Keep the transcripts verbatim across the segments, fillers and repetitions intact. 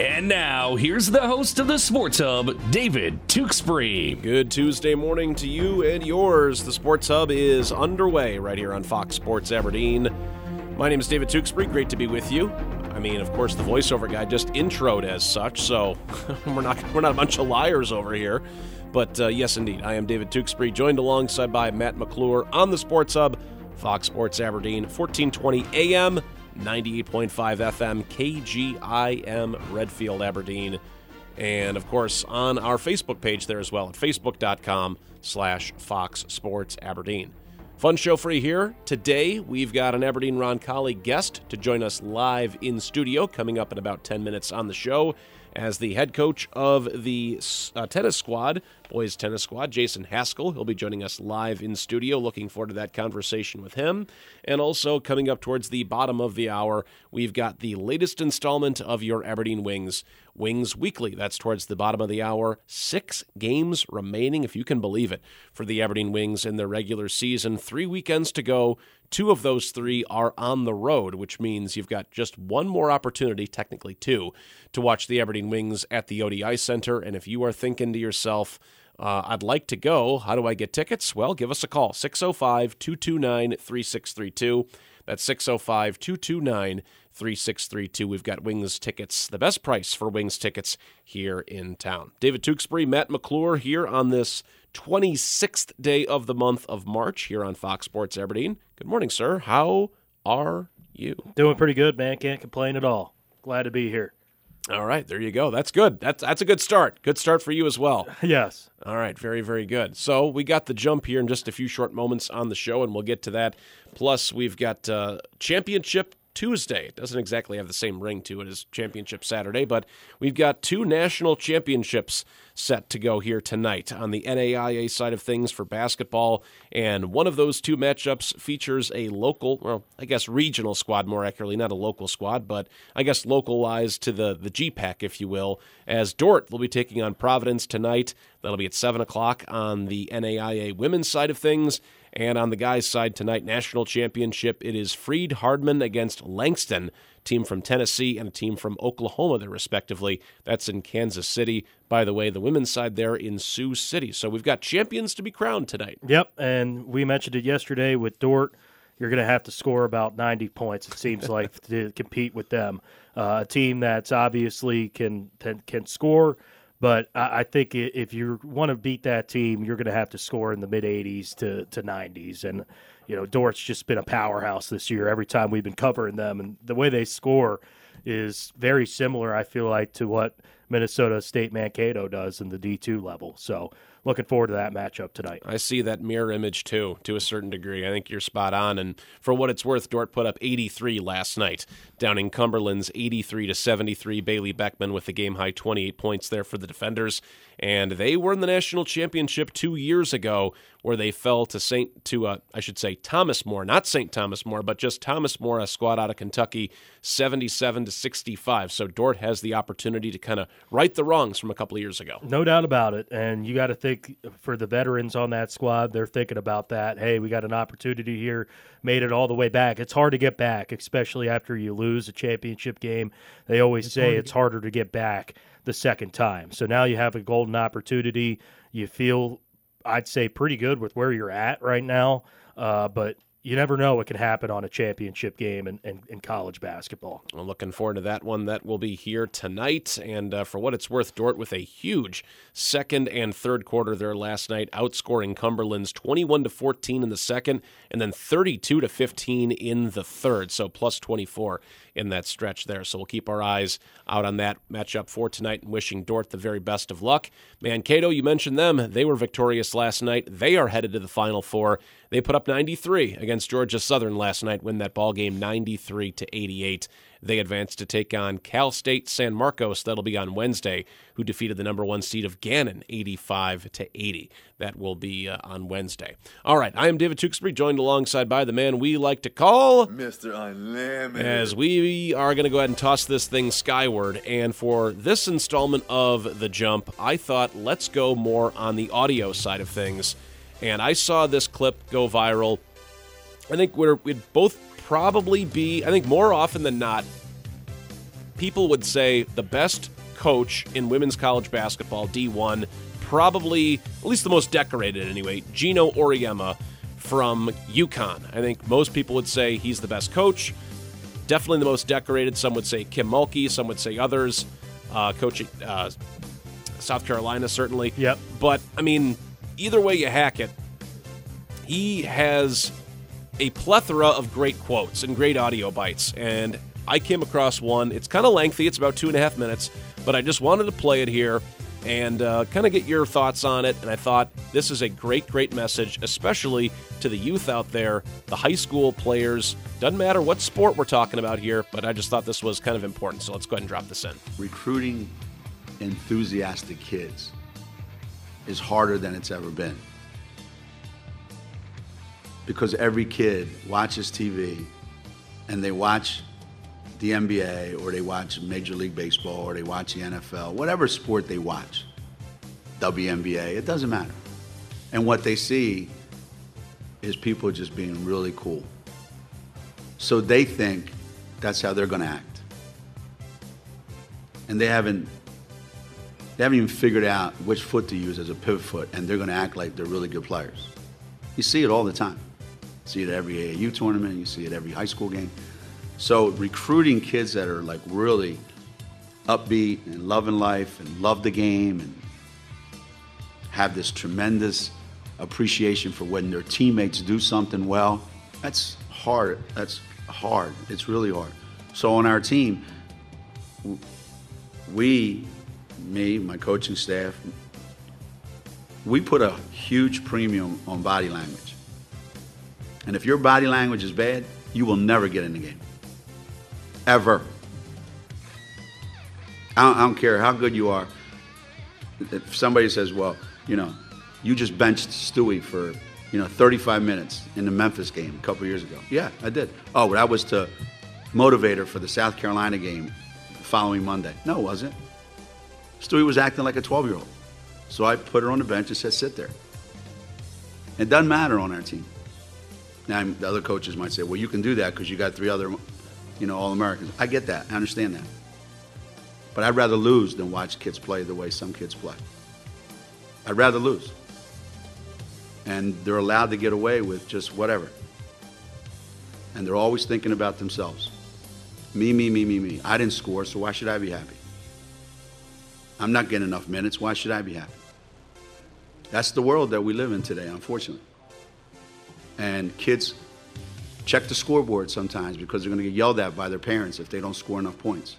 And now, here's the host of the Sports Hub, David Tewksbury. Good Tuesday morning to you and yours. The Sports Hub is underway right here on Fox Sports Aberdeen. My name is David Tewksbury. Great to be with you. I mean, of course, the voiceover guy just introed as such, so we're not we're not a bunch of liars over here. But uh, yes, indeed, I am David Tewksbury, joined alongside by Matt McClure on the Sports Hub, Fox Sports Aberdeen, fourteen twenty A M, ninety-eight point five F M, K G I M, Redfield, Aberdeen. And, of course, on our Facebook page there as well at facebook.com slash Fox Sports Aberdeen. Fun show for you here. Today, we've got an Aberdeen Roncalli guest to join us live in studio, coming up in about ten minutes on the show, as the head coach of the uh, tennis squad, boys tennis squad, Jason Haskell. He'll be joining us live in studio. Looking forward to that conversation with him. And also, coming up towards the bottom of the hour, we've got the latest installment of your Aberdeen Wings, Wings Weekly. That's towards the bottom of the hour. Six games remaining, if you can believe it, for the Aberdeen Wings in their regular season. Three weekends to go. Two of those three are on the road, which means you've got just one more opportunity, technically two, to watch the Aberdeen Wings at the O D I Center. And if you are thinking to yourself, uh, I'd like to go, how do I get tickets? Well, give us a call, six oh five, two two nine, three six three two. That's six oh five, two two nine, three six three two. We've got Wings tickets, the best price for Wings tickets here in town. David Tewksbury, Matt McClure here on this twenty-sixth day of the month of March here on Fox Sports Aberdeen. Good morning, sir. How are you? Doing pretty good, man. Can't complain at all. Glad to be here. All right, there you go. That's good. That's that's a good start. Good start for you as well. Yes. All right, very, very good. So we got the jump here in just a few short moments on the show, and we'll get to that. Plus, we've got uh, Championship Tuesday. It doesn't exactly have the same ring to it as Championship Saturday, but we've got two national championships set to go here tonight on the N A I A side of things for basketball, and one of those two matchups features a local, well, I guess regional squad more accurately, not a local squad, but I guess localized to the, the G PAC, if you will, as Dordt will be taking on Providence tonight. That'll be at seven o'clock on the N A I A women's side of things. And on the guys' side tonight, national championship, it is Freed Hardman against Langston, team from Tennessee and a team from Oklahoma, there respectively. That's in Kansas City. By the way, the women's side there in Sioux City. So we've got champions to be crowned tonight. Yep, and we mentioned it yesterday with Dordt. You're going to have to score about ninety points, it seems like, to compete with them. Uh, a team that's obviously can can score, but I think if you want to beat that team, you're going to have to score in the mid-eighties to, to nineties. And, you know, Dort's just been a powerhouse this year every time we've been covering them. And the way they score is very similar, I feel like, to what Minnesota State Mankato does in the D two level. So looking forward to that matchup tonight. I see that mirror image, too, to a certain degree. I think you're spot on. And for what it's worth, Dordt put up eighty-three last night, down in Cumberland's eighty-three to seventy-three. Bailey Beckman with the game-high twenty-eight points there for the defenders. And they were in the national championship two years ago, where they fell to Saint to uh, I should say Thomas More, not Saint Thomas More, but just Thomas More, a squad out of Kentucky, seventy-seven to sixty-five. So Dordt has the opportunity to kind of right the wrongs from a couple of years ago. No doubt about it. And you got to think for the veterans on that squad, they're thinking about that. Hey, we got an opportunity here, made it all the way back. It's hard to get back, especially after you lose a championship game. They always it's say it's harder to get back the second time. So now you have a golden opportunity. You feel, I'd say, pretty good with where you're at right now, uh, but you never know what can happen on a championship game in, in, in college basketball. I'm looking forward to that one. That will be here tonight. And uh, for what it's worth, Dordt with a huge second and third quarter there last night, outscoring Cumberland's twenty-one to fourteen in the second, and then thirty-two to fifteen in the third. So plus twenty-four in that stretch there. So we'll keep our eyes out on that matchup for tonight and wishing Dordt the very best of luck. Mankato, you mentioned them. They were victorious last night. They are headed to the Final Four. They put up ninety-three against Georgia Southern last night, win that ball game ninety-three to eighty-eight. They advance to take on Cal State San Marcos. That'll be on Wednesday, who defeated the number one seed of Gannon eighty-five to eighty. That will be uh, on Wednesday. All right, I am David Tewksbury, joined alongside by the man we like to call Mister Unlimited. As we are going to go ahead and toss this thing skyward. And for this installment of The Jump, I thought let's go more on the audio side of things. And I saw this clip go viral. I think we're, we'd both probably be, I think more often than not, people would say the best coach in women's college basketball, D one, probably, at least the most decorated anyway, Gino Auriemma from UConn. I think most people would say he's the best coach, definitely the most decorated. Some would say Kim Mulkey, some would say others. Uh, coaching uh, South Carolina, certainly. Yep. But, I mean, either way you hack it, he has a plethora of great quotes and great audio bites. And I came across one. It's kind of lengthy. It's about two and a half minutes. But I just wanted to play it here and uh, kind of get your thoughts on it. And I thought this is a great, great message, especially to the youth out there, the high school players. Doesn't matter what sport we're talking about here, but I just thought this was kind of important. So let's go ahead and drop this in. Recruiting enthusiastic kids is harder than it's ever been. Because every kid watches T V and they watch the N B A or they watch Major League Baseball or they watch the N F L, whatever sport they watch, W N B A, it doesn't matter. And what they see is people just being really cool. So they think that's how they're going to act. And they haven't they haven't even figured out which foot to use as a pivot foot, and they're going to act like they're really good players. You see it all the time. You see it at every A A U tournament, you see it every high school game. So recruiting kids that are like really upbeat and loving life and love the game and have this tremendous appreciation for when their teammates do something well, that's hard. That's hard. It's really hard. So on our team, we, me, my coaching staff, we put a huge premium on body language. And if your body language is bad, you will never get in the game. Ever. I don't, I don't care how good you are. If somebody says, well, you know, you just benched Stewie for, you know, thirty-five minutes in the Memphis game a couple years ago. Yeah, I did. Oh, but that was to motivate her for the South Carolina game the following Monday. No, it wasn't. Stewie was acting like a twelve-year-old. So I put her on the bench and said, sit there. It doesn't matter on our team. Now, the other coaches might say, well, you can do that because you got three other, you know, All-Americans. I get that. I understand that. But I'd rather lose than watch kids play the way some kids play. I'd rather lose. And they're allowed to get away with just whatever. And they're always thinking about themselves. Me, me, me, me, me. I didn't score, so why should I be happy? I'm not getting enough minutes. Why should I be happy? That's the world that we live in today, unfortunately. And kids check the scoreboard sometimes because they're going to get yelled at by their parents if they don't score enough points.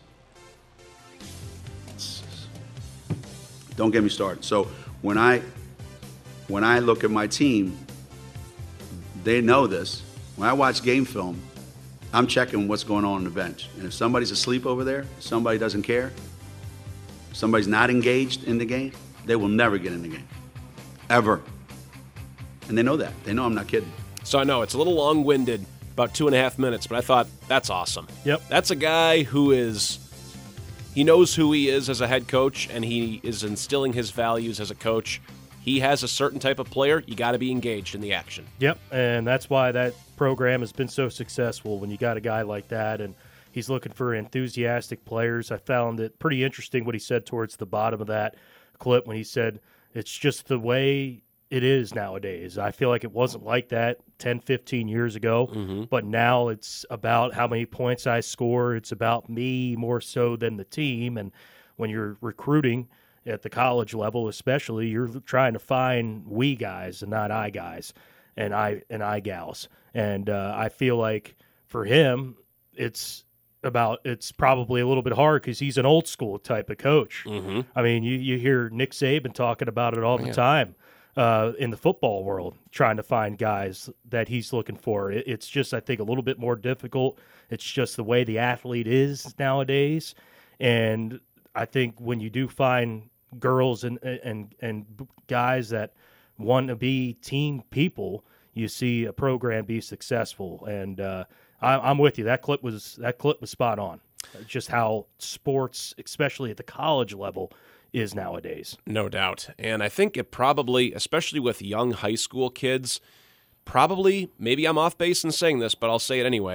Don't get me started. So when I when I look at my team, they know this. When I watch game film, I'm checking what's going on on the bench. And if somebody's asleep over there, somebody doesn't care, somebody's not engaged in the game, they will never get in the game. Ever. And they know that. They know I'm not kidding. So I know it's a little long-winded, about two and a half minutes, but I thought that's awesome. Yep. That's a guy who is, he knows who he is as a head coach, and he is instilling his values as a coach. He has a certain type of player. You got to be engaged in the action. Yep, and that's why that program has been so successful when you got a guy like that, and he's looking for enthusiastic players. I found it pretty interesting what he said towards the bottom of that clip when he said, it's just the way it is nowadays. I feel like it wasn't like that ten, fifteen years ago, mm-hmm. but now it's about how many points I score. It's about me more so than the team, and when you're recruiting at the college level especially, you're trying to find we guys and not I guys and I and I gals. And uh, I feel like for him, it's about it's probably a little bit hard because he's an old school type of coach. Mm-hmm. I mean, you, you hear Nick Saban talking about it all the yeah. time uh, in the football world, trying to find guys that he's looking for. It, it's just, I think, a little bit more difficult. It's just the way the athlete is nowadays. And I think when you do find girls and and and guys that want to be team people, you see a program be successful. And uh, I, I'm with you. That clip was that clip was spot on. Just how sports, especially at the college level, is nowadays. No doubt. And I think it probably, especially with young high school kids, probably, maybe I'm off base in saying this, but I'll say it anyway,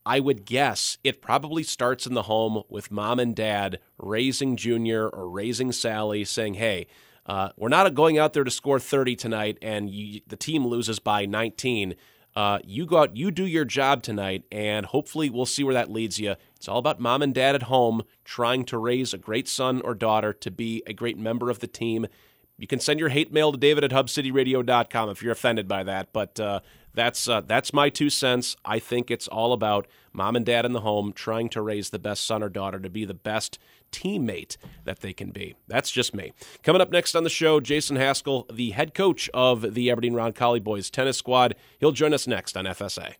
I would guess it probably starts in the home with mom and dad raising Junior or raising Sally, saying, hey, uh, we're not going out there to score thirty tonight and you, the team loses by nineteen. Uh, you go out, you do your job tonight, and hopefully we'll see where that leads you. It's all about mom and dad at home trying to raise a great son or daughter to be a great member of the team. You can send your hate mail to David at hub city radio dot com if you're offended by that, but uh, that's uh, that's my two cents. I think it's all about mom and dad in the home trying to raise the best son or daughter to be the best teammate that they can be. That's just me. Coming up next on the show, Jason Haskell, the head coach of the Aberdeen Roncalli boys tennis squad. He'll join us next on F S A.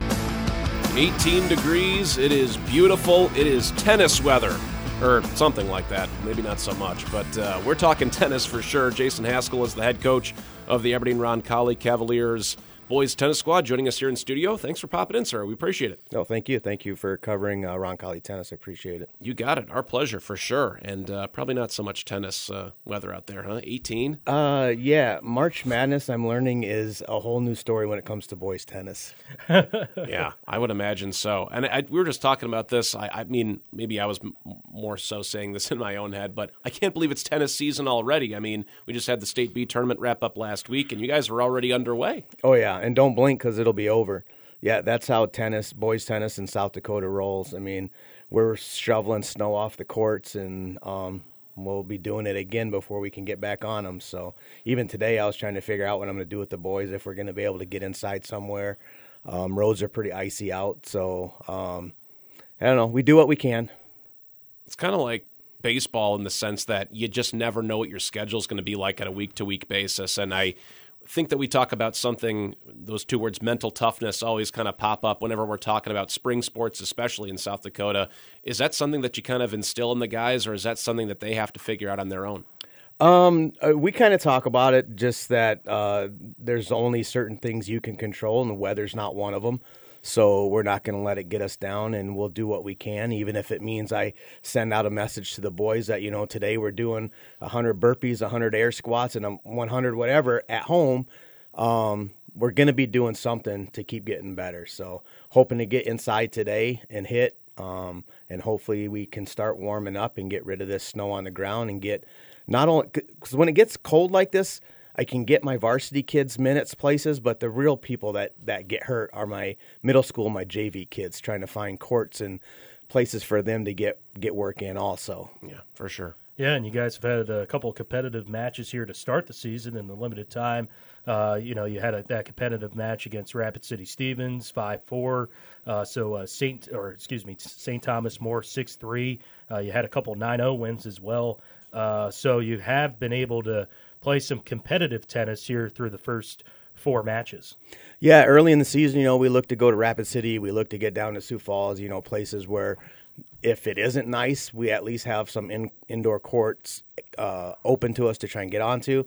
eighteen degrees. It is beautiful. It is tennis weather. Or something like that. Maybe not so much. But uh, we're talking tennis for sure. Jason Haskell is the head coach of the Aberdeen Roncalli Cavaliers boys tennis squad, joining us here in studio. Thanks for popping in, sir. We appreciate it. No, thank you. Thank you for covering uh, Roncalli tennis. I appreciate it. You got it. Our pleasure for sure. And uh, probably not so much tennis uh, weather out there, huh? eighteen? Uh, yeah. March Madness, I'm learning, is a whole new story when it comes to boys tennis. Yeah, I would imagine so. And I, we were just talking about this. I, I mean, maybe I was m- more so saying this in my own head, but I can't believe it's tennis season already. I mean, we just had the State B tournament wrap up last week, and you guys are already underway. Oh, yeah. And don't blink because it'll be over. Yeah, that's how tennis, boys tennis in South Dakota rolls. I mean, we're shoveling snow off the courts, and um, we'll be doing it again before we can get back on them. So even today I was trying to figure out what I'm going to do with the boys, if we're going to be able to get inside somewhere. Um, roads are pretty icy out, so um, I don't know. We do what we can. It's kind of like baseball in the sense that you just never know what your schedule is going to be like on a week-to-week basis, and I think that we talk about something, those two words, mental toughness, always kind of pop up whenever we're talking about spring sports, especially in South Dakota. Is that something that you kind of instill in the guys, or is that something that they have to figure out on their own? Um, we kind of talk about it, just that uh, there's only certain things you can control, and the weather's not one of them. So we're not going to let it get us down, and we'll do what we can, even if it means I send out a message to the boys that, you know, today we're doing one hundred burpees, one hundred air squats, and one hundred whatever at home. Um, we're going to be doing something to keep getting better. So hoping to get inside today and hit, um, and hopefully we can start warming up and get rid of this snow on the ground and get not only – because when it gets cold like this, I can get my varsity kids minutes places, but the real people that, that get hurt are my middle school, my J V kids, trying to find courts and places for them to get, get work in also. Yeah, for sure. Yeah, and you guys have had a couple of competitive matches here to start the season in the limited time. Uh, you know, you had a, that competitive match against Rapid City Stevens, five four. Uh, so uh, Saint or excuse me, Saint Thomas More six three. Uh, you had a couple nine oh wins as well. Uh, so you have been able to play some competitive tennis here through the first four matches. Yeah, early in the season, you know, we look to go to Rapid City. We look to get down to Sioux Falls, you know, places where if it isn't nice, we at least have some in, indoor courts uh, open to us to try and get onto.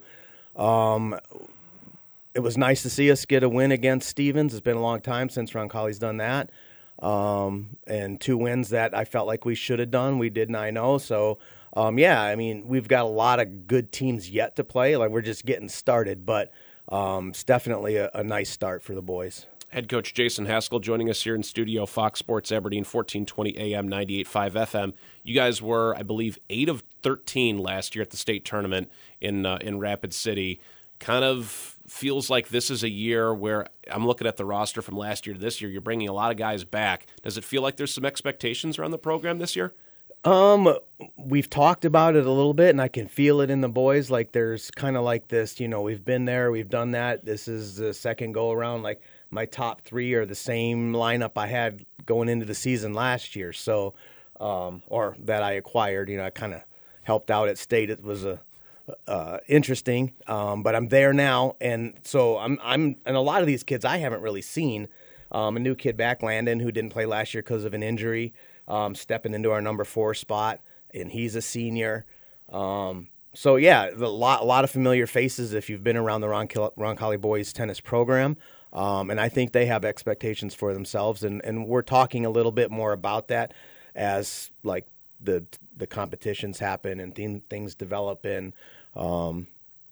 Um, it was nice to see us get a win against Stevens. It's been a long time since Roncalli's done that. Um, and two wins that I felt like we should have done, we did nine oh. So, um, yeah, I mean, we've got a lot of good teams yet to play. Like, we're just getting started, but um, it's definitely a, a nice start for the boys. Head coach Jason Haskell joining us here in studio, Fox Sports Aberdeen, fourteen twenty A M, ninety-eight point five F M. You guys were, I believe, eight of thirteen last year at the state tournament in uh, in Rapid City. Kind of feels like this is a year where I'm looking at the roster from last year to this year. You're bringing a lot of guys back. Does it feel like there's some expectations around the program this year? Um, we've talked about it a little bit, and I can feel it in the boys. Like, there's kind of like this, you know, we've been there, we've done that. This is the second go around. Like, my top three are the same lineup I had going into the season last year. So, um, or that I acquired, you know, I kind of helped out at state. It was a, uh, interesting. Um, but I'm there now. And so I'm, I'm, and a lot of these kids I haven't really seen. Um, a new kid back, Landon, who didn't play last year because of an injury. Um, stepping into our number four spot, and he's a senior. Um, so, yeah, a lot, a lot of familiar faces if you've been around the Roncalli boys tennis program, um, and I think they have expectations for themselves, and, and we're talking a little bit more about that as, like, the the competitions happen and th- things develop, and um,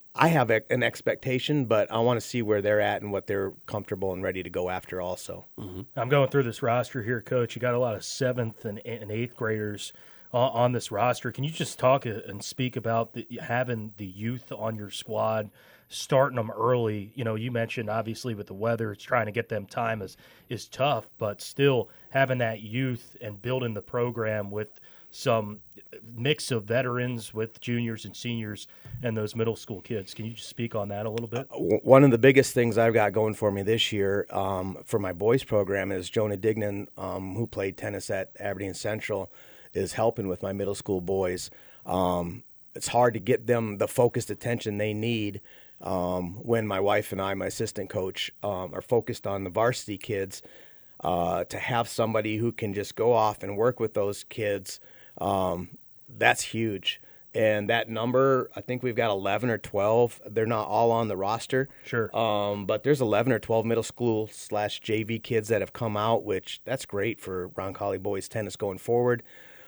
I have a, an expectation, but I want to see where they're at and what they're comfortable and ready to go after also. Mm-hmm. I'm going through this roster here, Coach. You got a lot of seventh and, and eighth graders on, on this roster. Can you just talk and speak about the, having the youth on your squad, starting them early? You know, you mentioned obviously with the weather, it's trying to get them time is, is tough, but still having that youth and building the program with some mix of veterans with juniors and seniors and those middle school kids. Can you just speak on that a little bit? One of the biggest things I've got going for me this year um, for my boys program is Jonah Dignan, um, who played tennis at Aberdeen Central, is helping with my middle school boys. Um, it's hard to get them the focused attention they need um, when my wife and I, my assistant coach, um, are focused on the varsity kids. Uh, to have somebody who can just go off and work with those kids, um, that's huge. And that number, I think we've got eleven or twelve. They're not all on the roster. Sure. Um, but there's eleven or twelve middle school slash J V kids that have come out, which that's great for Roncalli boys tennis going forward.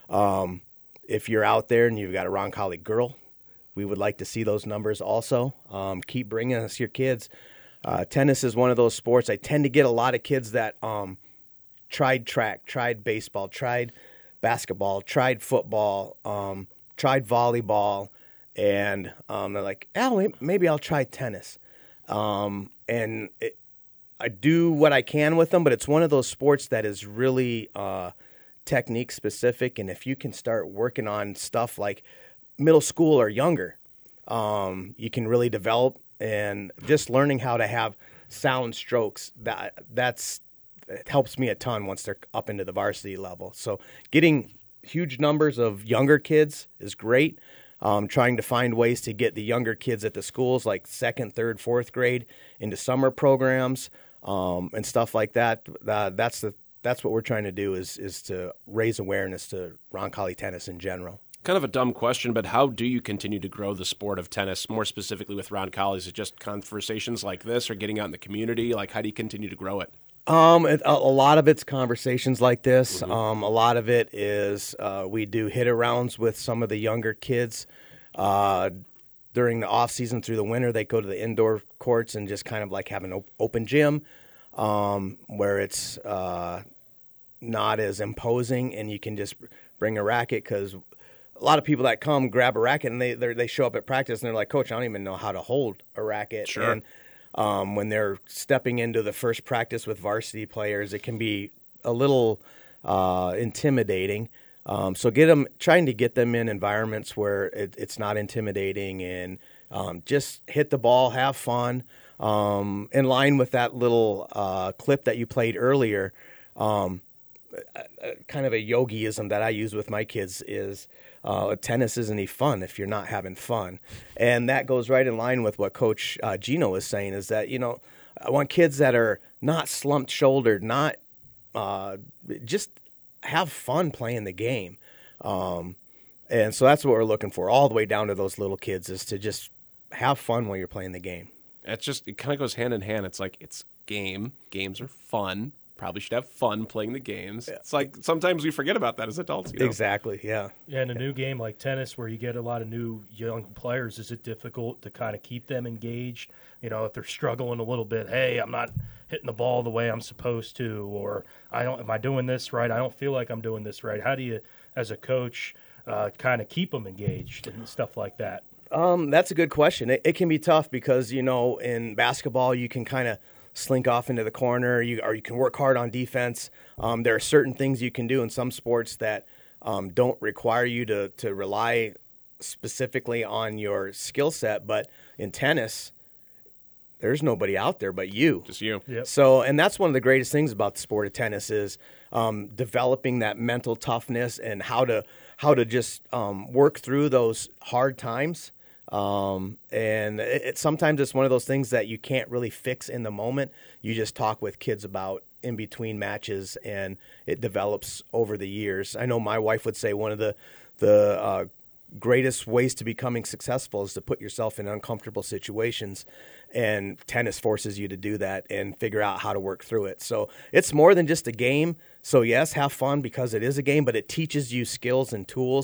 Um, if you're out there and you've got a Roncalli girl, we would like to see those numbers also. Um, keep bringing us your kids. Uh, tennis is one of those sports. I tend to get a lot of kids that um, tried track, tried baseball, tried basketball, tried football, um, tried volleyball, and um, they're like, oh, maybe I'll try tennis. Um, and it, I do what I can with them, but it's one of those sports that is really uh, technique specific, and if you can start working on stuff like middle school or younger, um, you can really develop. And just learning how to have sound strokes, that that's it helps me a ton once they're up into the varsity level. So getting huge numbers of younger kids is great. Um, trying to find ways to get the younger kids at the schools, like second, third, fourth grade, into summer programs um, and stuff like that. Uh, that's the that's what we're trying to do is is to raise awareness to Roncalli tennis in general. Kind of a dumb question, but how do you continue to grow the sport of tennis, more specifically with Roncalli? Is it just conversations like this or getting out in the community? Like, how do you continue to grow it? Um, it, a, a lot of it's conversations like this. Mm-hmm. Um, a lot of it is uh, we do hit-arounds with some of the younger kids. Uh, during the off-season through the winter, they go to the indoor courts and just kind of like have an op- open gym um, where it's uh, not as imposing and you can just bring a racket because – a lot of people that come grab a racket and they they show up at practice and they're like, Coach, I don't even know how to hold a racket. Sure. And um, when they're stepping into the first practice with varsity players, it can be a little uh, intimidating. Um, so get them, trying to get them in environments where it, it's not intimidating and um, just hit the ball, have fun. Um, in line with that little uh, clip that you played earlier, um, kind of a yogiism that I use with my kids is uh, tennis isn't any fun if you're not having fun. And that goes right in line with what Coach uh, Gino was saying is that, you know, I want kids that are not slumped-shouldered, not uh, just have fun playing the game. Um, and so that's what we're looking for all the way down to those little kids is to just have fun while you're playing the game. It's just, it kind of goes hand in hand. It's like, it's game. Games are fun. Probably should have fun playing the games. Yeah. It's like sometimes we forget about that as adults. You know? Exactly, yeah. Yeah, in a new game like tennis where you get a lot of new young players, is it difficult to kind of keep them engaged? You know, if they're struggling a little bit, hey, I'm not hitting the ball the way I'm supposed to, or I don't, am I doing this right? I don't feel like I'm doing this right. How do you, as a coach, uh, kind of keep them engaged and stuff like that? Um, that's a good question. It, it can be tough because, you know, in basketball you can kind of slink off into the corner, you, or you can work hard on defense. Um, there are certain things you can do in some sports that um, don't require you to, to rely specifically on your skill set. But in tennis, there's nobody out there but you. Just you. Yep. So, and that's one of the greatest things about the sport of tennis is um, developing that mental toughness and how to how to just um, work through those hard times. Um, and it, it, sometimes it's one of those things that you can't really fix in the moment. You just talk with kids about in between matches and it develops over the years. I know my wife would say one of the, the, uh, greatest ways to becoming successful is to put yourself in uncomfortable situations, and tennis forces you to do that and figure out how to work through it. So it's more than just a game. So yes, have fun because it is a game, but it teaches you skills and tools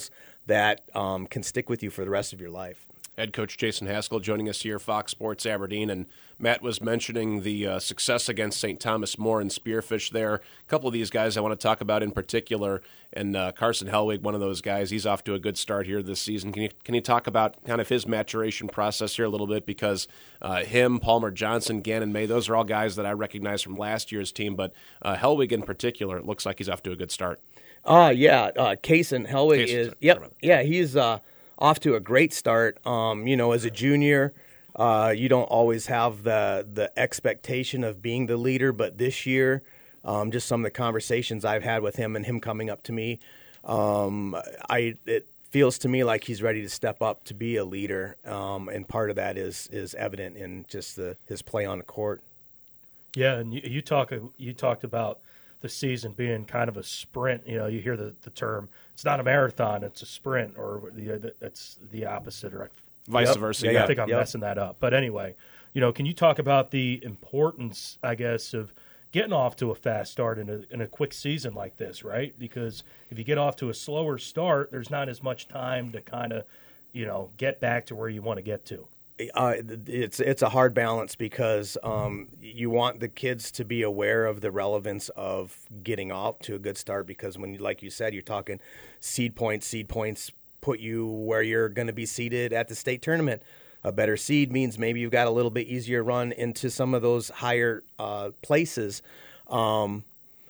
that um, can stick with you for the rest of your life. Head coach Jason Haskell joining us here, Fox Sports Aberdeen, and Matt was mentioning the uh, success against Saint Thomas More and Spearfish there. A couple of these guys I want to talk about in particular, and uh, Carson Hellwig, one of those guys. He's off to a good start here this season. Can you can you talk about kind of his maturation process here a little bit? Because uh, him, Palmer Johnson, Gannon May, those are all guys that I recognize from last year's team, but uh, Hellwig in particular, it looks like he's off to a good start. Uh, yeah, uh, Kaysen Hellwig Kaysen, is, sorry, yep, sorry yeah, he's uh, off to a great start. Um, you know, as a junior, uh, you don't always have the the expectation of being the leader, but this year, um, just some of the conversations I've had with him and him coming up to me, um, I it feels to me like he's ready to step up to be a leader, um, and part of that is is evident in just the his play on the court. Yeah, and you, you talk you talked about the season being kind of a sprint. You know, you hear the, the term, it's not a marathon, it's a sprint, or the, it's the opposite, or vice Yep. versa. yeah, Yeah, I think I'm Yep. messing that up. But anyway, you know, can you talk about the importance, I guess, of getting off to a fast start in a, in a quick season like this, right? Because if you get off to a slower start, there's not as much time to kind of, you know, get back to where you want to get to. Uh, it's it's a hard balance because um, you want the kids to be aware of the relevance of getting off to a good start, because when, like you said, you're talking seed points. Seed points put you where you're going to be seated at the state tournament. A better seed means maybe you've got a little bit easier run into some of those higher uh, places. Um,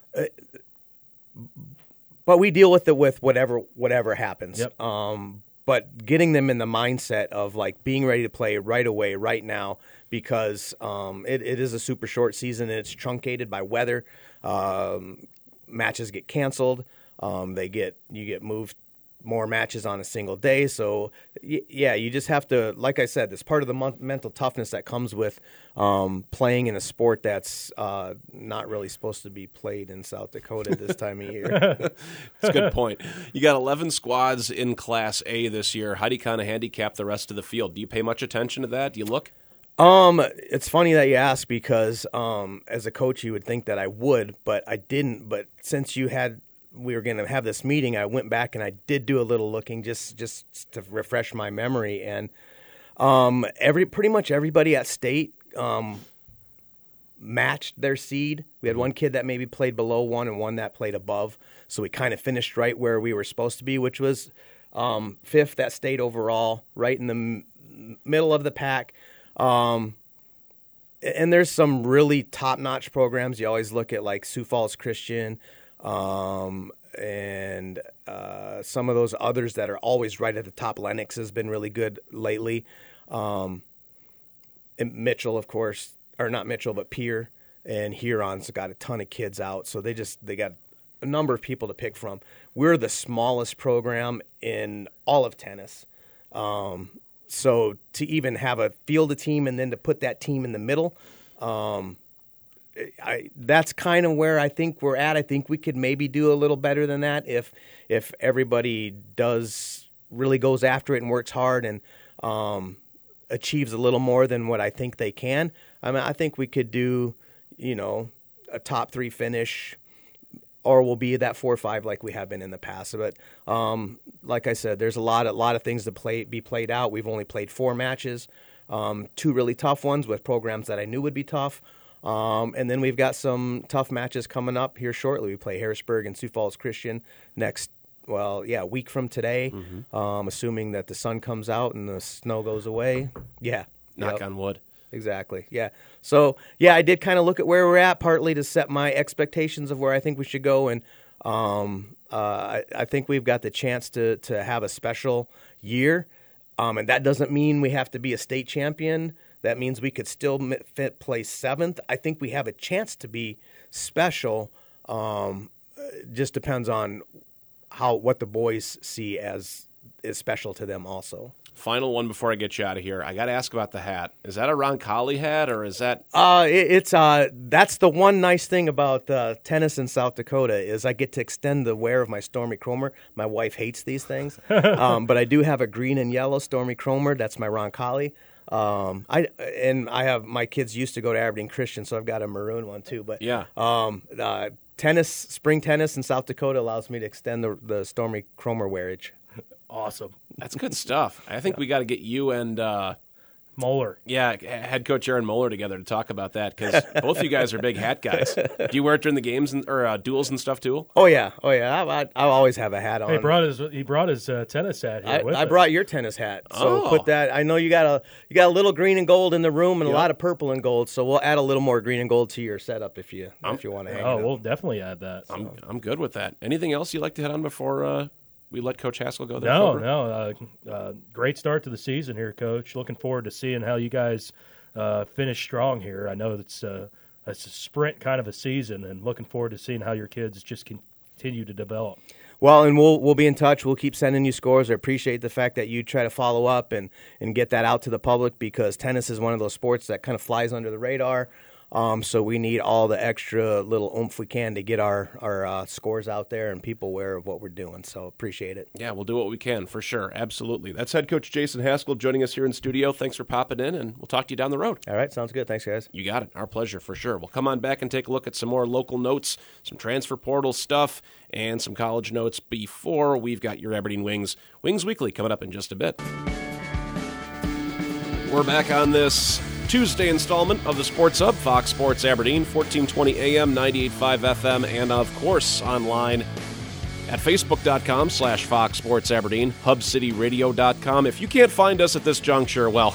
but we deal with it with whatever whatever happens. Yep. Um, But getting them in the mindset of like being ready to play right away, right now, because um, it, it is a super short season and it's truncated by weather. Um, matches get canceled. Um, they get you get moved more matches on a single day. So y- yeah, you just have to, like I said, that's part of the mon- mental toughness that comes with um, playing in a sport that's uh, not really supposed to be played in South Dakota this time of year. That's a good point. You got eleven squads in Class A this year. How do you kind of handicap the rest of the field? Do you pay much attention to that? Do you look? Um, it's funny that you ask because um, as a coach, you would think that I would, but I didn't. But since you had, we were going to have this meeting, I went back and I did do a little looking just just to refresh my memory. And um, every pretty much everybody at state um, matched their seed. We had one kid that maybe played below one and one that played above. So we kind of finished right where we were supposed to be, which was um, fifth at state overall, right in the m- middle of the pack. Um, and there's some really top-notch programs. You always look at like Sioux Falls Christian, um, and uh, some of those others that are always right at the top. Lennox has been really good lately. Um, and Mitchell, of course, or not Mitchell, but Pierre and Huron's got a ton of kids out. So they just they got a number of people to pick from. We're the smallest program in all of tennis. Um, So to even have a field a team and then to put that team in the middle, um, I, that's kind of where I think we're at. I think we could maybe do a little better than that if if everybody does really goes after it and works hard and um, achieves a little more than what I think they can. I mean, I think we could do, you know, a top three finish, or we'll be that four or five like we have been in the past. But um, like I said, there's a lot, a lot of things to play, be played out. We've only played four matches, um, two really tough ones with programs that I knew would be tough. Um, and then we've got some tough matches coming up here shortly. We play Harrisburg and Sioux Falls Christian next, well, yeah, a week from today, mm-hmm. um, assuming that the sun comes out and the snow goes away. Yeah. Knock yep. on wood. Exactly. Yeah. So, yeah, I did kind of look at where we're at, partly to set my expectations of where I think we should go. And um, uh, I, I think we've got the chance to to have a special year. Um, and that doesn't mean we have to be a state champion. That means we could still fit place seventh. I think we have a chance to be special. Um, it just depends on how what the boys see as is special to them also. Final one before I get you out of here. I got to ask about the hat. Is that a Roncalli hat, or is that? Uh, it, it's uh, that's the one nice thing about uh, tennis in South Dakota is I get to extend the wear of my Stormy Cromer. My wife hates these things, um, but I do have a green and yellow Stormy Cromer. That's my Roncalli. Um, I and I have my kids used to go to Aberdeen Christian, so I've got a maroon one too. But Yeah. um, uh, tennis, spring tennis in South Dakota allows me to extend the the Stormy Cromer wearage. Awesome. That's good stuff. I think we got to get you and uh, Moeller. Yeah, head coach Aaron Moeller together to talk about that because both of you guys are big hat guys. Do you wear it during the games and, or uh, duels and stuff too? Oh yeah, oh yeah. I, I, I always have a hat on. He brought his he brought his uh, tennis hat here I, with I us. brought your tennis hat, so Oh. put that. I know you got a you got a little green and gold in the room and Yep. a lot of purple and gold, so we'll add a little more green and gold to your setup if you I'm- if you want to hang Oh, it up. we'll definitely add that. I'm I'm good with that. Anything else you'd like to hit on before uh, we let Coach Haskell go there? No, Cobra? no. Uh, uh, great start to the season here, Coach. Looking forward to seeing how you guys uh, finish strong here. I know it's, uh, it's a sprint kind of a season, and looking forward to seeing how your kids just continue to develop. Well, and we'll we'll be in touch. We'll keep sending you scores. I appreciate the fact that you try to follow up and, and get that out to the public because tennis is one of those sports that kind of flies under the radar. Um, so we need all the extra little oomph we can to get our our uh, scores out there and people aware of what we're doing. So appreciate it. Yeah, we'll do what we can for sure. Absolutely. That's head coach Jason Haskell joining us here in studio. Thanks for popping in, and we'll talk to you down the road. All right, sounds good. Thanks, guys. You got it. Our pleasure for sure. We'll come on back and take a look at some more local notes, some transfer portal stuff, and some college notes before we've got your Aberdeen Wings Wings Weekly coming up in just a bit. We're back on this Tuesday installment of the Sports Hub, Fox Sports Aberdeen, fourteen twenty A M, ninety-eight point five F M, and of course online at facebook.com slash Fox Sports Aberdeen, hub city radio dot com. If you can't find us at this juncture, well,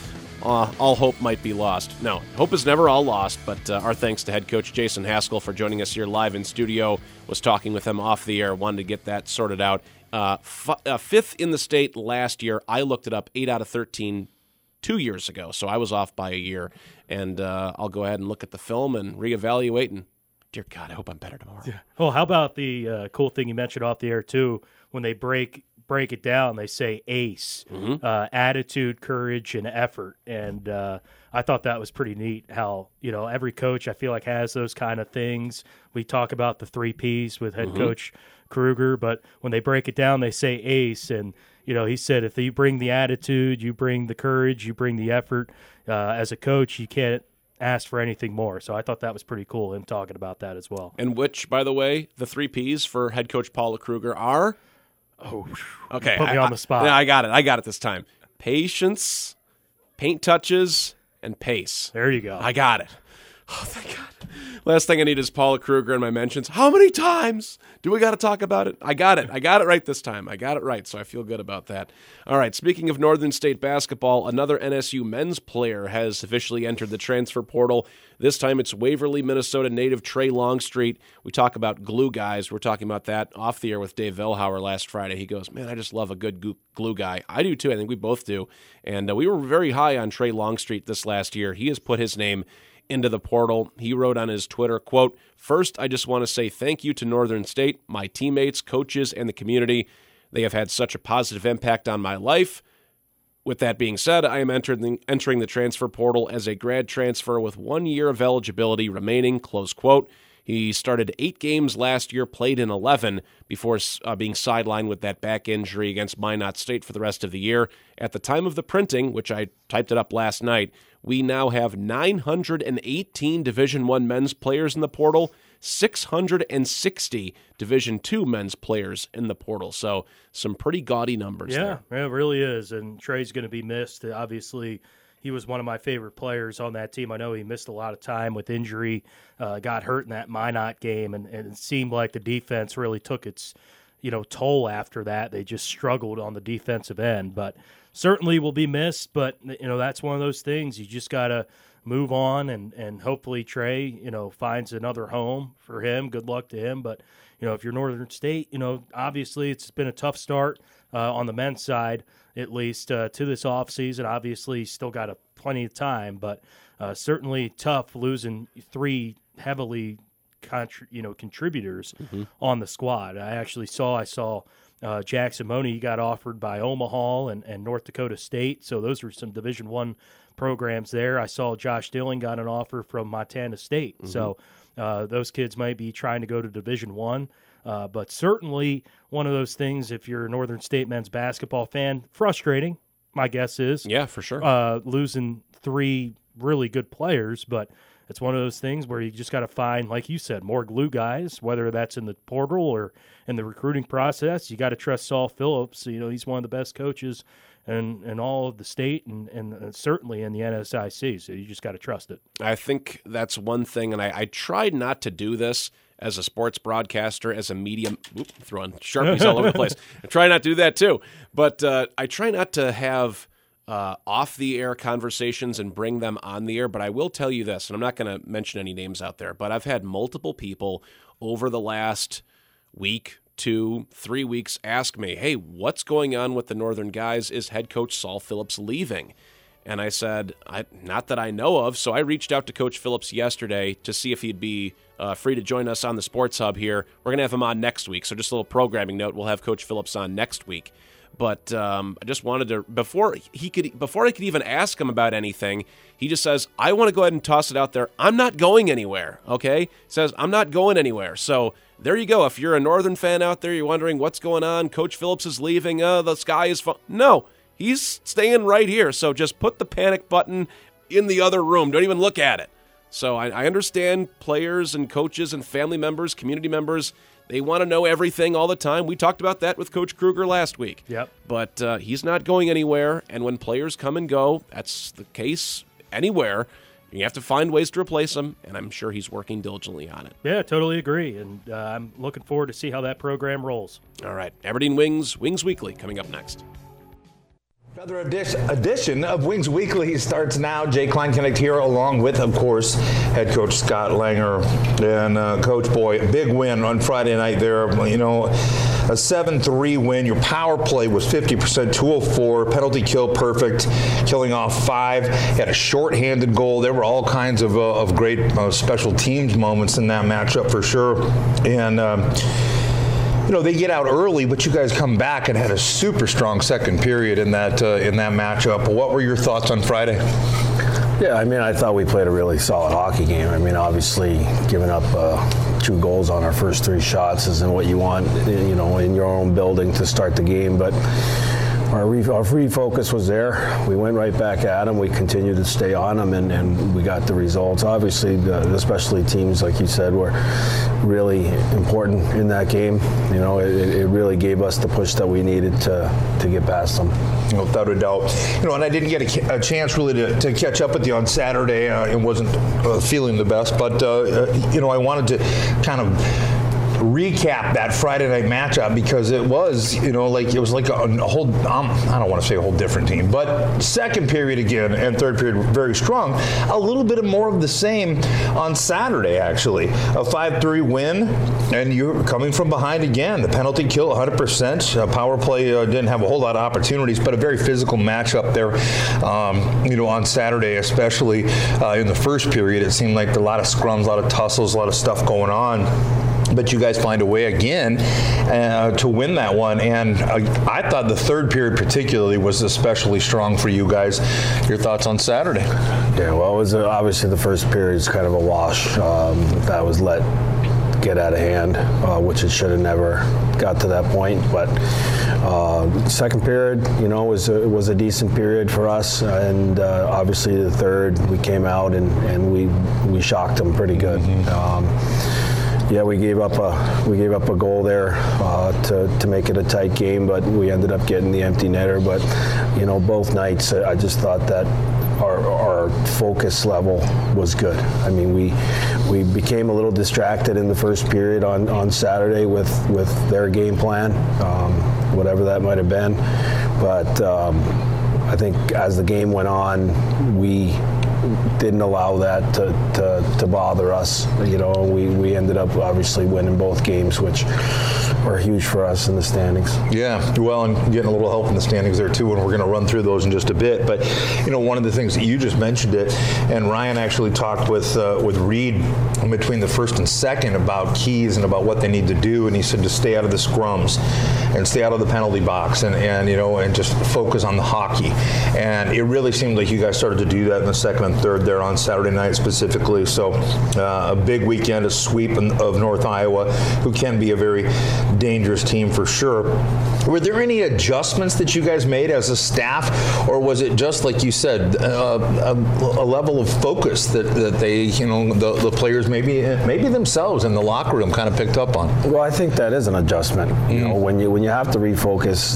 uh, all hope might be lost. No, hope is never all lost, but uh, our thanks to head coach Jason Haskell for joining us here live in studio. Was talking with him off the air, wanted to get that sorted out. Uh, f- uh, fifth in the state last year. I looked it up, eight out of thirteen two years ago, so I was off by a year. And uh, I'll go ahead and look at the film and reevaluate, and dear God, I hope I'm better tomorrow. Yeah. Well, how about the uh, cool thing you mentioned off the air, too, when they break break it down, they say ACE, Mm-hmm. uh, attitude, courage, and effort. And uh, I thought that was pretty neat how, you know, every coach I feel like has those kind of things. We talk about the three Ps with head Mm-hmm. coach Kruger, but when they break it down, they say ACE. And, you know, he said if you bring the attitude, you bring the courage, you bring the effort, uh, as a coach, you can't ask for anything more. So I thought that was pretty cool, him talking about that as well. And which, by the way, the three Ps for head coach Paula Kruger are? Oh, Okay. put me I, on the spot. I, yeah, I got it. I got it this time. Patience, paint touches, and pace. There you go. I got it. Oh, thank God. Last thing I need is Paula Kruger in my mentions. How many times do we got to talk about it? I got it. I got it right this time. I got it right, so I feel good about that. All right, speaking of Northern State basketball, another N S U men's player has officially entered the transfer portal. This time it's Waverly, Minnesota native Trey Longstreet. We talk about glue guys. We're talking about that off the air with Dave Velhauer last Friday. He goes, man, I just love a good glue guy. I do too. I think we both do. And uh, we were very high on Trey Longstreet this last year. He has put his name into the portal. He wrote on his Twitter, quote, "First, I just want to say thank you to Northern State, my teammates, coaches, and the community. They have had such a positive impact on my life. With that being said, I am entering, entering the transfer portal as a grad transfer with one year of eligibility remaining," close quote. He started eight games last year, played in eleven before uh, being sidelined with that back injury against Minot State for the rest of the year. At the time of the printing, which I typed it up last night, we now have nine hundred eighteen Division I men's players in the portal, six hundred sixty Division two men's players in the portal. So some pretty gaudy numbers Yeah, there. it really is. And Trey's going to be missed. Obviously, he was one of my favorite players on that team. I know he missed a lot of time with injury, uh, got hurt in that Minot game, and, and it seemed like the defense really took its, you know, toll after that. They just struggled on the defensive end, but certainly will be missed. But, you know, that's one of those things. You just got to move on, and, and hopefully Trey, you know, finds another home for him. Good luck to him. But, you know, if you're Northern State, you know, obviously it's been a tough start uh, on the men's side, at least uh, to this offseason. Obviously, still got a plenty of time, but uh, certainly tough losing three heavily contri- you know, contributors mm-hmm. on the squad. I actually saw, I saw uh, Jackson Money got offered by Omaha and, and North Dakota State, so those were some Division One programs there. I saw Josh Dilling got an offer from Montana State, mm-hmm. so uh, those kids might be trying to go to Division One. Uh, but certainly one of those things, if you're a Northern State men's basketball fan, frustrating, my guess is. Yeah, for sure. Uh, losing three really good players, but it's one of those things where you just got to find, like you said, more glue guys, whether that's in the portal or in the recruiting process. You got to trust Saul Phillips. You know, he's one of the best coaches in, in all of the state and, and certainly in the N S I C, so you just got to trust it. I think that's one thing, and I, I tried not to do this as a sports broadcaster, as a medium, whoop, throwing Sharpies all over the place. I try not to do that too, but uh, I try not to have uh, off-the-air conversations and bring them on the air, but I will tell you this, and I'm not going to mention any names out there, but I've had multiple people over the last week, two, three weeks ask me, hey, what's going on with the Northern guys? Is head coach Saul Phillips leaving? And I said, I, not that I know of. So I reached out to Coach Phillips yesterday to see if he'd be uh, free to join us on the Sports Hub here. We're going to have him on next week. So just a little programming note, we'll have Coach Phillips on next week. But um, I just wanted to, before he could, before I could even ask him about anything, he just says, I want to go ahead and toss it out there. I'm not going anywhere, okay? He says, I'm not going anywhere. So there you go. If you're a Northern fan out there, you're wondering what's going on, Coach Phillips is leaving, uh, the sky is falling. No. He's staying right here, so just put the panic button in the other room. Don't even look at it. So I, I understand players and coaches and family members, community members, they want to know everything all the time. We talked about that with Coach Kruger last week. Yep. But uh, he's not going anywhere, and when players come and go, that's the case anywhere. You have to find ways to replace them, and I'm sure he's working diligently on it. Yeah, totally agree, and uh, I'm looking forward to see how that program rolls. All right, Aberdeen Wings, Wings Weekly, coming up next. Another edition of Wings Weekly starts now. Jay Kleinknecht here, along with, of course, head coach Scott Langer and uh, Coach Boy. Big win on Friday night there. You know, a seven three win. Your power play was fifty percent, two oh four. Penalty kill perfect, killing off five. Had a shorthanded goal. There were all kinds of, uh, of great uh, special teams moments in that matchup for sure. And, um, you know, they get out early, but you guys come back and had a super strong second period in that uh, in that matchup. What were your thoughts on Friday? Yeah, I mean, I thought we played a really solid hockey game. I mean, obviously, giving up uh, two goals on our first three shots isn't what you want, you know, in your own building to start the game. But our, re- our refocus was there. We went right back at them. We continued to stay on them, and, and we got the results. Obviously, the, the specialty teams, like you said, were really important in that game. You know, it, it really gave us the push that we needed to to get past them. Without a doubt. You know, and I didn't get a, a chance really to, to catch up with you on Saturday. Uh, it wasn't uh, feeling the best, but, uh, you know, I wanted to kind of recap that Friday night matchup because it was, you know, like it was like a, a whole, um, I don't want to say a whole different team, but second period again and third period very strong. A little bit of more of the same on Saturday, actually. A five three win, and you're coming from behind again. The penalty kill, one hundred percent. Uh, power play uh, didn't have a whole lot of opportunities, but a very physical matchup there, um, you know, on Saturday, especially uh, in the first period. It seemed like a lot of scrums, a lot of tussles, a lot of stuff going on. But you guys find a way again uh, to win that one. And uh, I thought the third period particularly was especially strong for you guys. Your thoughts on Saturday? Yeah, well, it was uh, obviously the first period is kind of a wash. Um, that was let get out of hand, uh, which it should have never got to that point. But uh, second period, you know, was a, was a decent period for us. And uh, obviously the third, we came out and, and we we shocked them pretty good. Mm-hmm. Um, Yeah, we gave up a we gave up a goal there uh, to to make it a tight game, but we ended up getting the empty netter. But you know, both nights I just thought that our our focus level was good. I mean, we we became a little distracted in the first period on, on Saturday with with their game plan, um, whatever that might have been. But um, I think as the game went on, we didn't allow that to, to, to bother us. You know, we, we ended up obviously winning both games, which are huge for us in the standings. Yeah, well, and getting a little help in the standings there too, and we're going to run through those in just a bit. But, you know, one of the things that you just mentioned it, and Ryan actually talked with uh, with Reed between the first and second about keys and about what they need to do, and he said to stay out of the scrums and stay out of the penalty box and, and you know, and just focus on the hockey. And it really seemed like you guys started to do that in the second and went third there on Saturday night specifically. So uh, a big weekend, a sweep of North Iowa, who can be a very dangerous team for sure. Were there any adjustments that you guys made as a staff, or was it just like you said, uh, a, a level of focus that, that they, you know, the, the players maybe maybe themselves in the locker room kind of picked up on? Well, I think that is an adjustment. You Mm-hmm. know, when you when you have to refocus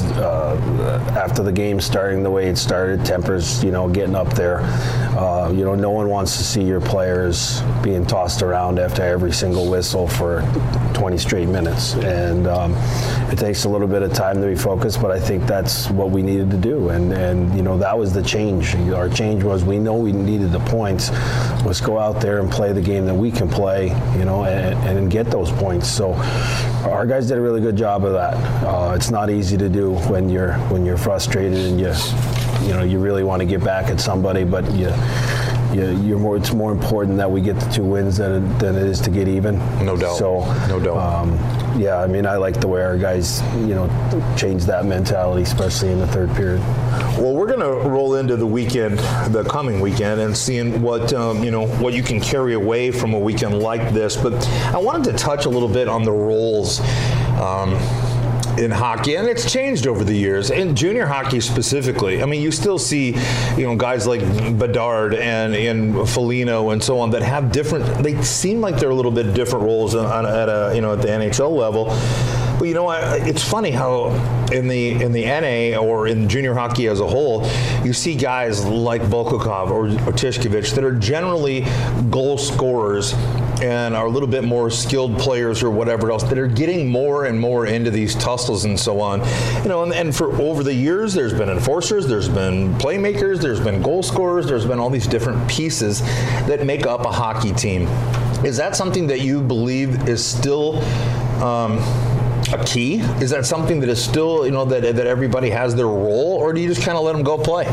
uh, after the game starting the way it started, tempers, you know, getting up there. Uh, you know, no one wants to see your players being tossed around after every single whistle for twenty straight minutes, and um, it takes a little bit of time to refocus. But I think that's what we needed to do, and and you know that was the change. Our change was we know we needed the points. Let's go out there and play the game that we can play, you know, and, and get those points. So our guys did a really good job of that. Uh, it's not easy to do when you're when you're frustrated and you you know you really want to get back at somebody, but you. You, you're more. It's more important that we get the two wins than it, than it is to get even. No doubt. So, no doubt. Um, yeah, I mean, I like the way our guys, you know, changed that mentality, especially in the third period. Well, we're going to roll into the weekend, the coming weekend, and seeing what um, you know what you can carry away from a weekend like this. But I wanted to touch a little bit on the roles. Um, in hockey, and it's changed over the years. In junior hockey specifically, I mean, you still see, you know, guys like Bedard and and Foligno and so on that have different. They seem like they're a little bit different roles on, at a you know at the N H L level. But you know, it's funny how in the in the N A or in junior hockey as a whole, you see guys like Volkov or, or Tishkovich that are generally goal scorers and are a little bit more skilled players or whatever else that are getting more and more into these tussles and so on. You know, and, and for over the years, there's been enforcers, there's been playmakers, there's been goal scorers, there's been all these different pieces that make up a hockey team. Is that something that you believe is still um, a key? Is that something that is still, you know, that that everybody has their role, or do you just kind of let them go play?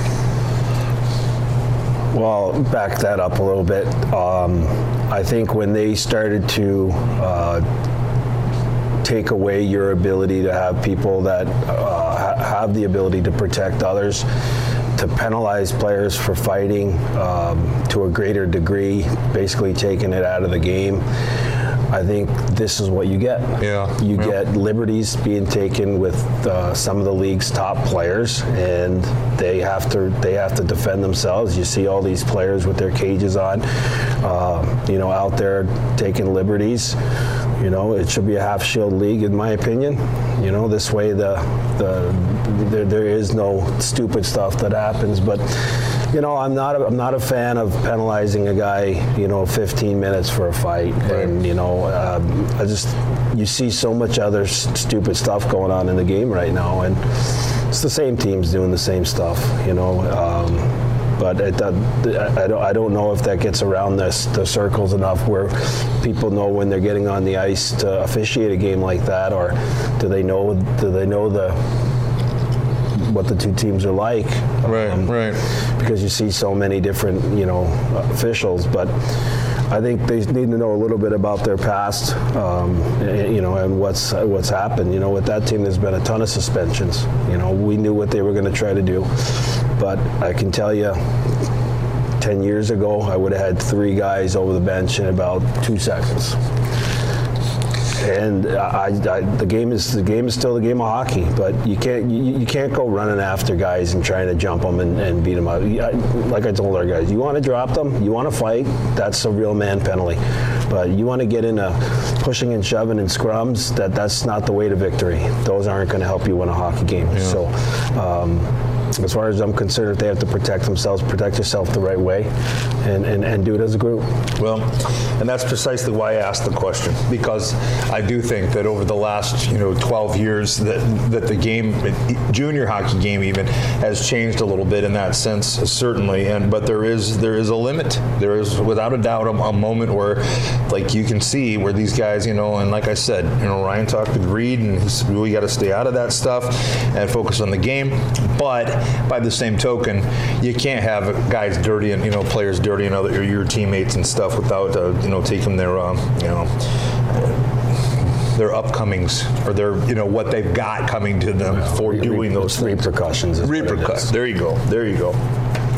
Well, back that up a little bit. Um, I think when they started to uh, take away your ability to have people that uh, ha- have the ability to protect others, to penalize players for fighting um, to a greater degree, basically taking it out of the game, I think this is what you get. Yeah. You yeah. get liberties being taken with uh, some of the league's top players, and they have to they have to defend themselves. You see all these players with their cages on, uh, you know, out there taking liberties. You know, it should be a half-shield league, in my opinion. You know, this way the the there, there is no stupid stuff that happens, but. You know, I'm not a, I'm not a fan of penalizing a guy, you know, fifteen minutes for a fight. Right. And, you know, um, I just, you see so much other s- stupid stuff going on in the game right now. And it's the same teams doing the same stuff, you know. Um, but it, uh, I, don't, I don't know if that gets around this, the circles enough where people know when they're getting on the ice to officiate a game like that, or do they know, do they know the, what the two teams are like. Right, um, right. Because you see so many different, you know, officials. But I think they need to know a little bit about their past, um, you know, and what's what's happened. You know, with that team, there's been a ton of suspensions. You know, we knew what they were going to try to do. But I can tell you, ten years ago, I would have had three guys over the bench in about two seconds. And I, I, the game is the game is still the game of hockey, but you can't you, you can't go running after guys and trying to jump them and, and beat them up. Like I told our guys, you want to drop them, you want to fight, that's a real man penalty. But you want to get into pushing and shoving and scrums, that that's not the way to victory. Those aren't going to help you win a hockey game. Yeah. So. Um, As far as I'm concerned, they have to protect themselves, protect yourself the right way, and, and, and do it as a group. Well, and that's precisely why I asked the question, because I do think that over the last, you know, twelve years that that the game, junior hockey game even, has changed a little bit in that sense, certainly. And but there is there is a limit. There is without a doubt a, a moment where, like you can see where these guys, you know, and like I said, you know, Ryan talked with Reed, and he said, we got to stay out of that stuff and focus on the game, but. By the same token, you can't have guys dirty and you know players dirty and other your teammates and stuff without uh, you know taking their uh, you know their upcomings or their you know what they've got coming to them for doing those repercussions. Repercussions. There you go. There you go.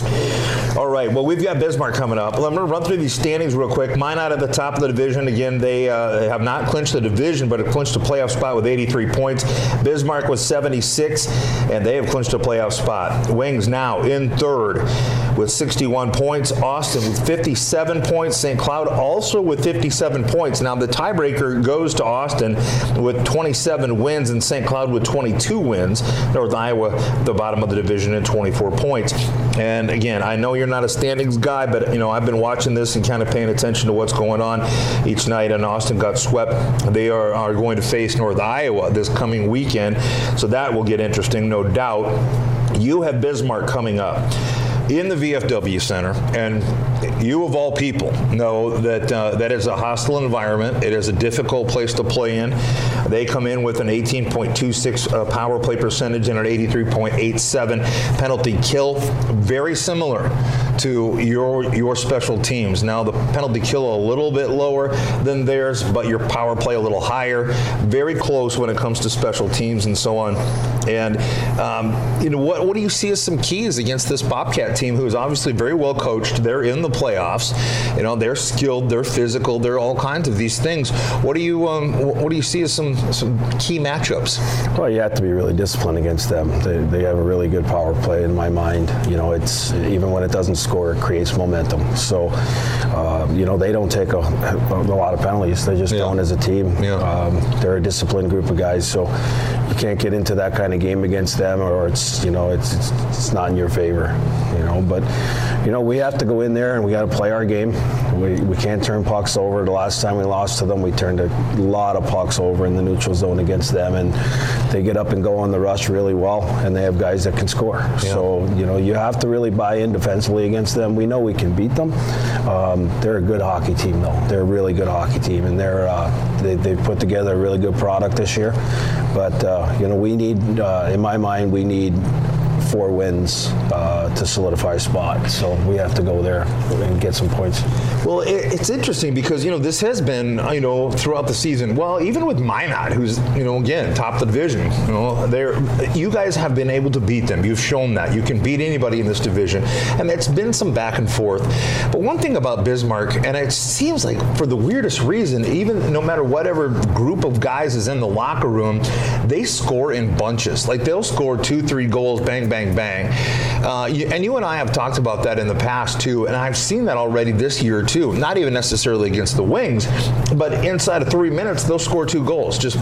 All right, well, we've got Bismarck coming up. Well, I'm going to run through these standings real quick. Minot at the top of the division. Again, they uh, have not clinched the division, but have clinched a playoff spot with eighty-three points. Bismarck was seventy-six, and they have clinched a playoff spot. Wings now in third with sixty-one points. Austin with fifty-seven points. Saint Cloud also with fifty-seven points. Now, the tiebreaker goes to Austin with twenty-seven wins and Saint Cloud with twenty-two wins. North Iowa, the bottom of the division, at twenty-four points. And again, I know you're not a standings guy, but you know I've been watching this and kind of paying attention to what's going on each night. And Austin got swept. They are, are going to face North Iowa this coming weekend, so that will get interesting, no doubt. You have Bismarck coming up in the V F W Center, and you of all people know that uh, that is a hostile environment. It is a difficult place to play in. They come in with an eighteen point two six uh, power play percentage and an eighty-three point eight seven penalty kill, very similar to your your special teams. Now the penalty kill a little bit lower than theirs, but your power play a little higher. Very close when it comes to special teams and so on. And um, you know what? What do you see as some keys against this Bobcat team, who is obviously very well coached? They're in the playoffs. You know, they're skilled, they're physical, they're all kinds of these things. What do you um, what do you see as some some key matchups? Well, you have to be really disciplined against them. They, they have a really good power play in my mind. You know, it's even when it doesn't score, it creates momentum. So, uh, you know, they don't take a, a lot of penalties. They just yeah. don't as a team. Yeah. Um, they're a disciplined group of guys. So you can't get into that kind of game against them, or it's you know it's it's, it's not in your favor. You know, but you know we have to go in there and we got to play our game. We we can't turn pucks over. The last time we lost to them, we turned a lot of pucks over in the neutral zone against them, and they get up and go on the rush really well, and they have guys that can score. Yeah. So you know you have to really buy in defensively against them. We know we can beat them. Um, they're a good hockey team, though. They're a really good hockey team, and they're uh, they they've put together a really good product this year. But uh, you know we need, uh, in my mind, we need four wins uh, to solidify a spot. So we have to go there and get some points. Well, it, it's interesting because, you know, this has been, you know, throughout the season. Well, even with Minot, who's, you know, again, top of the division, you know, they're, you guys have been able to beat them. You've shown that. You can beat anybody in this division. And it's been some back and forth. But one thing about Bismarck, and it seems like for the weirdest reason, even no matter whatever group of guys is in the locker room, they score in bunches. Like they'll score two, three goals, bang, bang, bang. Uh, you, and you and I have talked about that in the past too, and I've seen that already this year too. Not even necessarily against the Wings, but inside of three minutes they'll score two goals. Just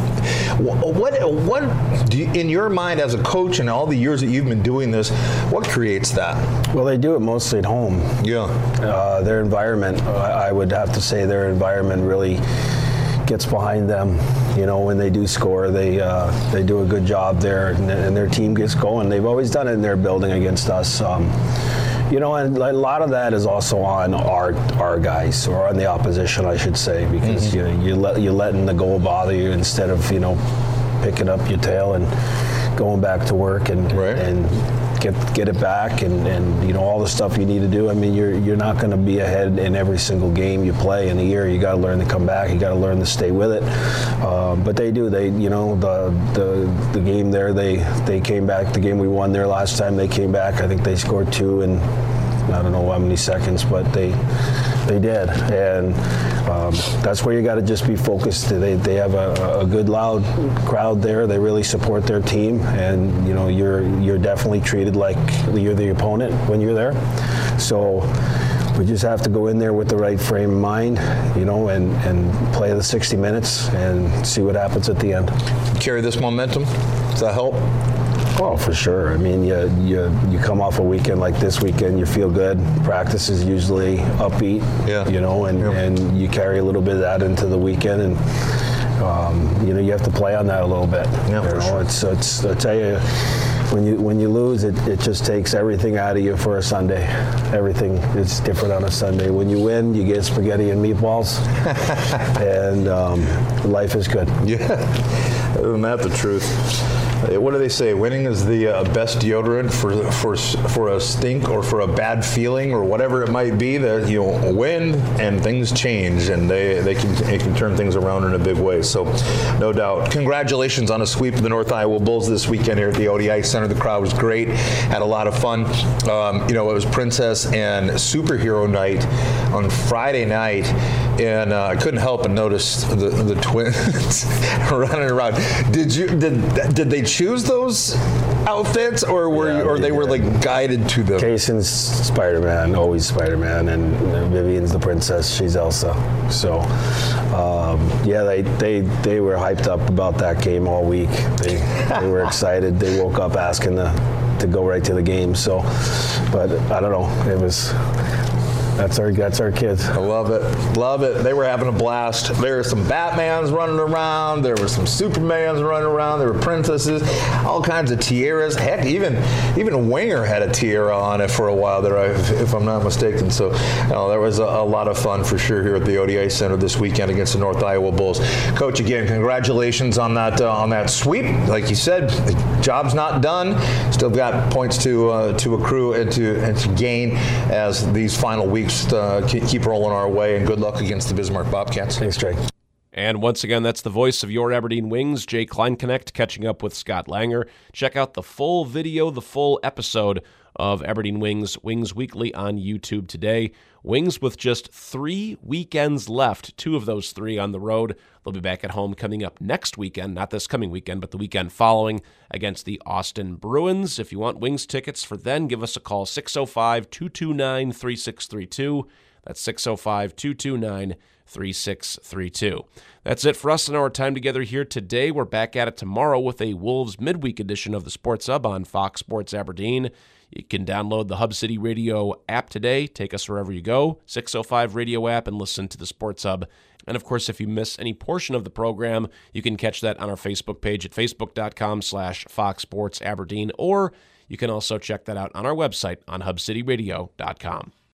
what what do you, in your mind as a coach and all the years that you've been doing this, what creates that? Well, they do it mostly at home. Yeah. Uh, their environment, I would have to say, their environment really gets behind them. You know, when they do score, they uh, they do a good job there, and, and their team gets going. They've always done it in their building against us. Um, you know, and a lot of that is also on our our guys, or on the opposition, I should say, because mm-hmm. you know, you let you're letting the goal bother you instead of you know picking up your tail and going back to work and right. and get get it back and, and you know all the stuff you need to do. I mean, you're you're not going to be ahead in every single game you play in a year. You got to learn to come back. You got to learn to stay with it. Uh, but they do. They you know the the the game there. They they came back. The game we won there last time. They came back. I think they scored two in I don't know how many seconds, but they they did. And um, that's where you got to just be focused. They they have a, a good loud crowd there. They really support their team, and you know you're you're definitely treated like you're the opponent when you're there. So we just have to go in there with the right frame of mind, you know, and, and play the sixty minutes and see what happens at the end. Carry this momentum. Does that help? Oh, for sure. I mean, you, you you come off a weekend like this weekend, you feel good. Practice is usually upbeat, yeah. you know, and, yeah. and you carry a little bit of that into the weekend, and um, you know you have to play on that a little bit. Yeah, you for know, sure. It's it's I tell you, when you when you lose, it, it just takes everything out of you for a Sunday. Everything is different on a Sunday. When you win, you get spaghetti and meatballs, and um, life is good. Yeah, isn't that the truth? what do they say? Winning is the uh, best deodorant for for for a stink or for a bad feeling or whatever it might be. That you know, win and things change, and they they can they can turn things around in a big way. So, no doubt. Congratulations on a sweep of the North Iowa Bulls this weekend here at the O D I Center. The crowd was great. Had a lot of fun. Um, you know, it was Princess and Superhero Night on Friday night, and uh, I couldn't help but notice the the twins running around. Did you did did they choose those outfits, or were Yeah, you, or they they were did. like guided to them? Jason's Spider-Man, always Spider-Man, and Vivian's the princess. She's Elsa. So, um, yeah, they, they they were hyped up about that game all week. They they were excited. They woke up asking to to go right to the game. So, but I don't know. It was. That's our that's our kids. I love it. Love it. They were having a blast. There were some Batmans running around. There were some Supermans running around. There were princesses, all kinds of tiaras. Heck, even even Winger had a tiara on it for a while there, if, if I'm not mistaken. So uh, there was a, a lot of fun for sure here at the O D I Center this weekend against the North Iowa Bulls. Coach, again, congratulations on that uh, on that sweep. Like you said, the job's not done. Still got points to uh, to accrue and to and to gain as these final weeks Uh, keep rolling our way, and good luck against the Bismarck Bobcats. Thanks, Trey. And once again, that's the voice of your Aberdeen Wings, Jay Kleinknecht, catching up with Scott Langer. Check out the full video, the full episode of Aberdeen Wings, Wings Weekly on YouTube today. Wings with just three weekends left, two of those three on the road. They'll be back at home coming up next weekend, not this coming weekend, but the weekend following against the Austin Bruins. If you want Wings tickets for then, give us a call, six oh five, two two nine, three six three two. That's six oh five, two two nine, three six three two. That's it for us in our time together here today. We're back at it tomorrow with a Wolves midweek edition of the Sports Hub on Fox Sports Aberdeen. You can download the Hub City Radio app today. Take us wherever you go, six oh five Radio app, and listen to the Sports Hub. And, of course, if you miss any portion of the program, you can catch that on our Facebook page at facebook.com slash Fox Sports Aberdeen, or you can also check that out on our website on hub city radio dot com.